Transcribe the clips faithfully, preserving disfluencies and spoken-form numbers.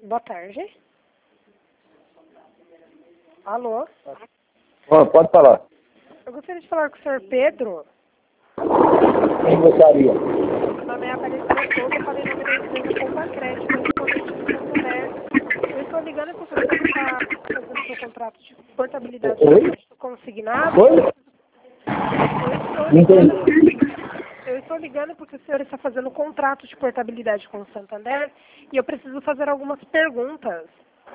Boa tarde. Alô? Oh, pode falar. Eu gostaria de falar com o senhor Pedro. Quem gostaria? Meu nome é Aparecida Souza, eu falei em nome da empresa Poupa Crédito, correspondente do Santander. Eu estou ligando porque você está fazendo seu contrato de portabilidade de Oi? crédito consignado. Oi? Eu estou Não ligando, entendi. eu estou ligando porque o senhor está fazendo um contrato de portabilidade com o Santander e eu preciso fazer algumas perguntas.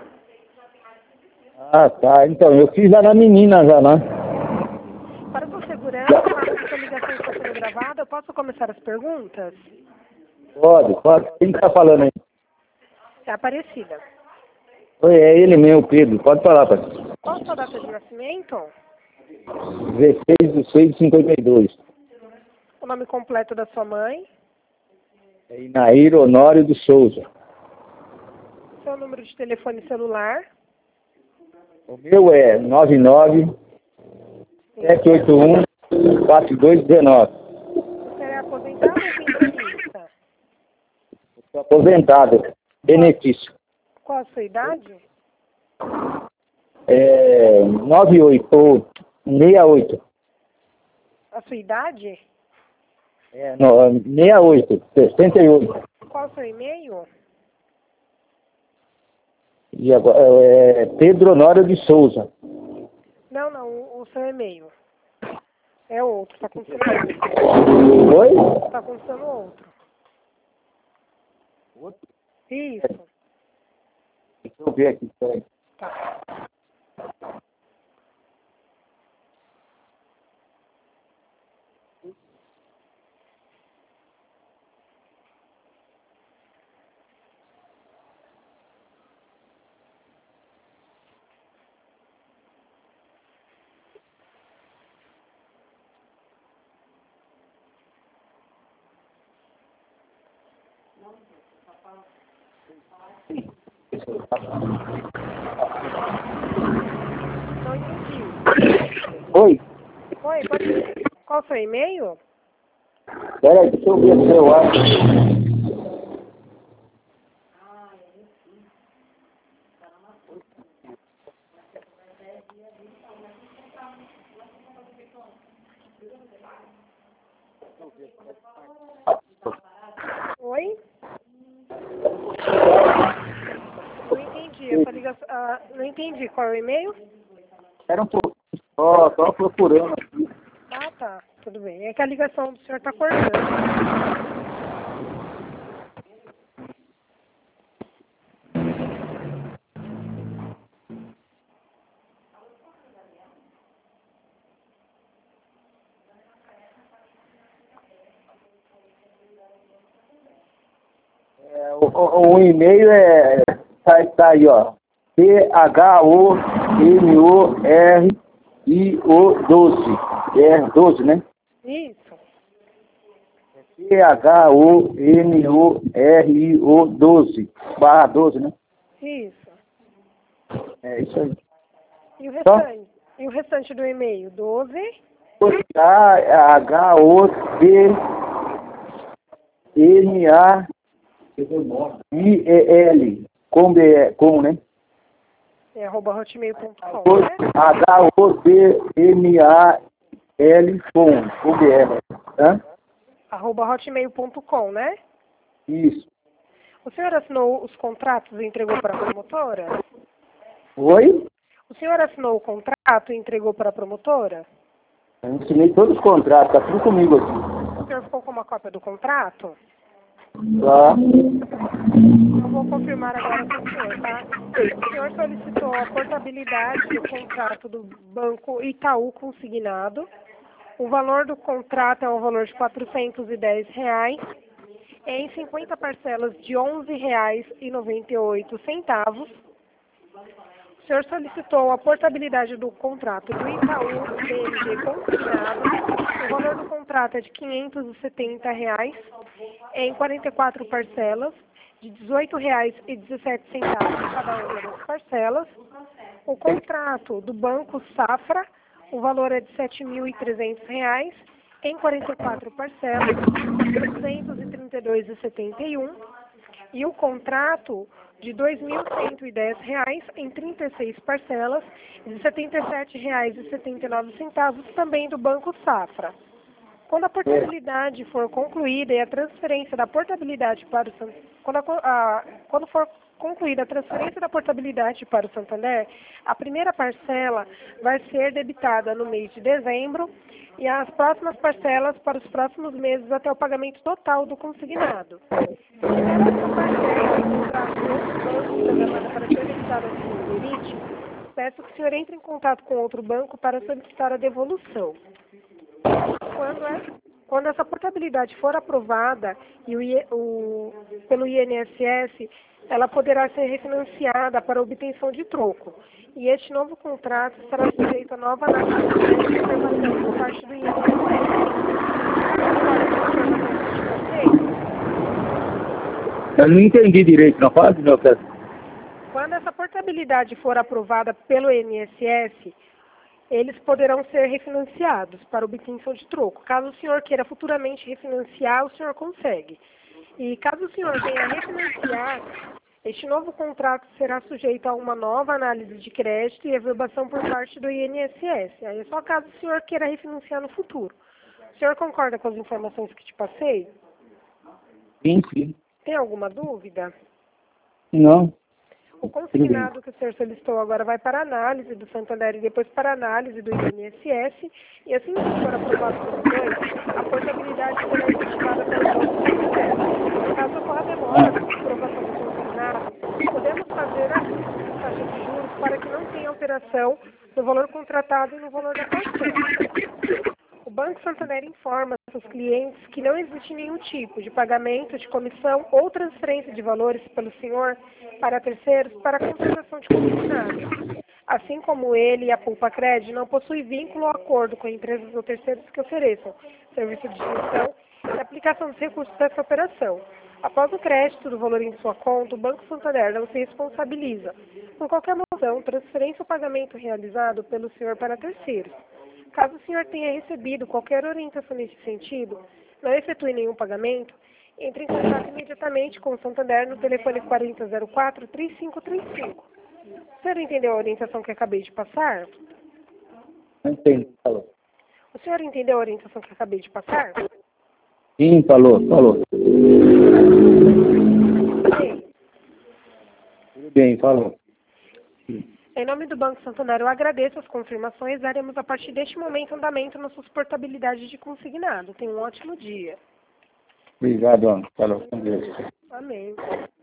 Ah, tá. Então, eu fiz lá na menina já, né? Para sua segurança, a sua ligação está sendo gravada, eu posso começar as perguntas? Pode, pode. Quem tá falando aí? É Aparecida. Oi, é ele mesmo, Pedro. Pode falar, pai. Qual a sua data de nascimento? dezesseis de seis de cinquenta e dois. O nome completo da sua mãe? É Inair Honório de Souza. Seu número de telefone celular? O meu é nove nove sete oito um quatro dois um nove. Você é aposentado ou pensionista? Estou aposentado. Benefício. Qual a sua idade? É nove oito ou sessenta e oito. A sua idade? É, no, sessenta e oito. sessenta e oito. Qual o seu e-mail? E agora, é Pedro Honório de Souza. Não, não, o, o seu e-mail. É outro, está acontecendo outro. Oi? Está acontecendo outro. Outro? Isso. Deixa eu ver aqui. Peraí. Tá. Não entendi. Oi? Oi, pode... Qual o seu e-mail? Peraí, deixa eu ver o celular. Oi? Não entendi. Essa ligação... ah, não entendi. Qual é o e-mail? Era um pouco. Ó, tô procurando aqui. Ah, tá. Tudo bem. É que a ligação do senhor está cortando. É, o, o, o e-mail é. Tá, tá aí, ó. P H O M O R I O doze. É doze, né? Isso. P H O M O R I O doze. Barra doze, né? Isso. É isso aí. E o restante? E o restante do e-mail? doze? A H O T M A I E L. Com, B, com, né? É arroba hotmail ponto com, né? H O T M A L com, com B R. Hã? Arroba hotmail ponto com, né? Isso. O senhor assinou os contratos e entregou para a promotora? Oi? O senhor assinou o contrato e entregou para a promotora? Eu ensinei todos os contratos, tá tudo comigo aqui. O senhor ficou com uma cópia do contrato? Tá? Eu vou confirmar agora com o senhor, tá? O senhor solicitou a portabilidade do contrato do Banco Itaú consignado. O valor do contrato é um valor de quatrocentos e dez reais, em cinquenta parcelas de onze reais e noventa e oito centavos. O senhor solicitou a portabilidade do contrato do Itaú B M G consignado. O valor do contrato é de quinhentos e setenta reais, em quarenta e quatro parcelas de dezoito reais e dezessete centavos cada uma das parcelas. O contrato do Banco Safra, o valor é de sete mil e trezentos reais, em quarenta e quatro parcelas de duzentos e trinta e dois reais e setenta e um centavos. e o contrato de dois mil cento e dez reais em trinta e seis parcelas de setenta e sete reais e setenta e nove centavos, também do Banco Safra. Quando a portabilidade for concluída e a transferência da portabilidade para o San- quando, a, a, quando for concluída a transferência da portabilidade para o Santander, a primeira parcela vai ser debitada no mês de dezembro e as próximas parcelas para os próximos meses até o pagamento total do consignado. Se tiver outra parcela em contrato com outro banco programada para ser debitada no limite, peço que o senhor entre em contato com outro banco para solicitar a devolução. Quando, é, quando essa portabilidade for aprovada e o, I, o, pelo I N S S, ela poderá ser refinanciada para obtenção de troco. E este novo contrato estará sujeito a nova análise de observação por parte do I N S S. Eu não entendi direito, não fala, meu cara? Quando essa portabilidade for aprovada pelo I N S S, eles poderão ser refinanciados para obtenção de troco. Caso o senhor queira futuramente refinanciar, o senhor consegue. E caso o senhor venha a refinanciar, este novo contrato será sujeito a uma nova análise de crédito e averbação por parte do I N S S. Aí é só caso o senhor queira refinanciar no futuro. O senhor concorda com as informações que te passei? Sim, sim. Tem alguma dúvida? Não. O consignado que o senhor solicitou agora vai para análise do Santander e depois para análise do I N S S. E assim que for aprovado pelos dois, a portabilidade será efetivada pelo Banco Santander. Caso ocorra demora na aprovação do consignado, podemos fazer ajustes na taxa de juros para que não tenha alteração no valor contratado e no valor da parcela. O Banco Santander informa seus clientes que não existe nenhum tipo de pagamento de comissão ou transferência de valores pelo senhor para terceiros para a contratação de consignado. Assim como ele e a Pulpa Cred não possuem vínculo ou acordo com empresas ou terceiros que ofereçam serviço de gestão e aplicação dos recursos dessa operação. Após o crédito do valor em sua conta, o Banco Santander não se responsabiliza por qualquer moção, transferência ou pagamento realizado pelo senhor para terceiros. Caso o senhor tenha recebido qualquer orientação nesse sentido, não efetue nenhum pagamento, entre em contato imediatamente com o Santander no telefone quatro zero zero quatro, três cinco três cinco. O senhor entendeu a orientação que acabei de passar? Entendi, falou. O senhor entendeu a orientação que acabei de passar? Sim, falou, falou. Sim. Tudo bem, falou. Em nome do Banco Santander, eu agradeço as confirmações. Daremos a partir deste momento andamento na sua portabilidade de consignado. Tenha um ótimo dia. Obrigado, Ana. Falou com Deus. Amém.